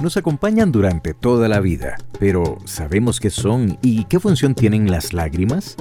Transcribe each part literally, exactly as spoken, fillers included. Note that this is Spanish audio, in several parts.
nos acompañan durante toda la vida. Pero, ¿sabemos qué son y qué función tienen las lágrimas?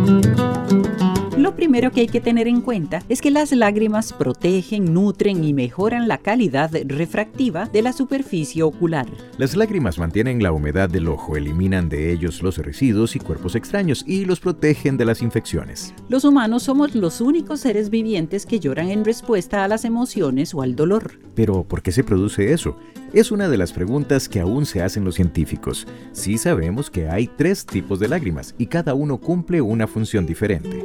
Lo primero que hay que tener en cuenta es que las lágrimas protegen, nutren y mejoran la calidad refractiva de la superficie ocular. Las lágrimas mantienen la humedad del ojo, eliminan de ellos los residuos y cuerpos extraños y los protegen de las infecciones. Los humanos somos los únicos seres vivientes que lloran en respuesta a las emociones o al dolor. Pero, ¿por qué se produce eso? Es una de las preguntas que aún se hacen los científicos. Sí sabemos que hay tres tipos de lágrimas y cada uno cumple una función diferente.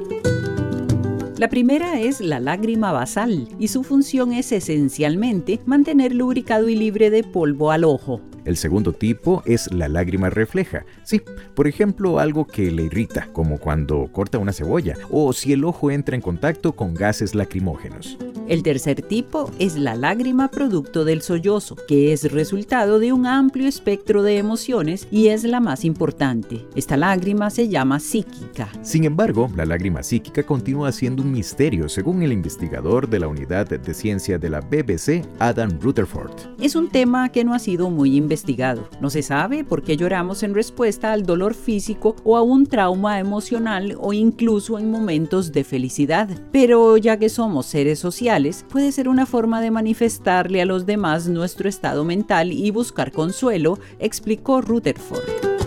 La primera es la lágrima basal y su función es esencialmente mantener lubricado y libre de polvo al ojo. El segundo tipo es la lágrima refleja. Sí, por ejemplo, algo que le irrita, como cuando corta una cebolla o si el ojo entra en contacto con gases lacrimógenos. El tercer tipo es la lágrima producto del sollozo, que es resultado de un amplio espectro de emociones y es la más importante. Esta lágrima se llama psíquica. Sin embargo, la lágrima psíquica continúa siendo un misterio, según el investigador de la Unidad de Ciencia de la B B C, Adam Rutherford. Es un tema que no ha sido muy investigado. No se sabe por qué lloramos en respuesta al dolor físico o a un trauma emocional o incluso en momentos de felicidad. Pero ya que somos seres sociales, puede ser una forma de manifestarle a los demás nuestro estado mental y buscar consuelo, explicó Rutherford.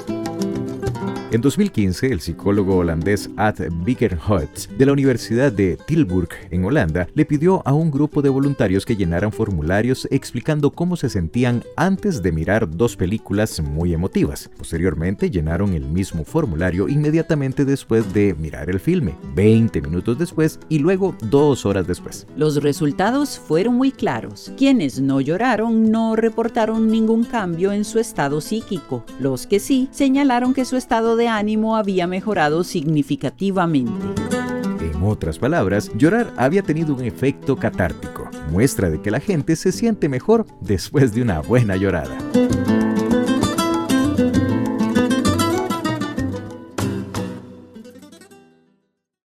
En dos mil quince, el psicólogo holandés Ad Vikerhout de la Universidad de Tilburg, en Holanda, le pidió a un grupo de voluntarios que llenaran formularios explicando cómo se sentían antes de mirar dos películas muy emotivas. Posteriormente, llenaron el mismo formulario inmediatamente después de mirar el filme, veinte minutos después y luego dos horas después. Los resultados fueron muy claros. Quienes no lloraron no reportaron ningún cambio en su estado psíquico. Los que sí señalaron que su estado de ánimo había mejorado significativamente. En otras palabras, llorar había tenido un efecto catártico, muestra de que la gente se siente mejor después de una buena llorada.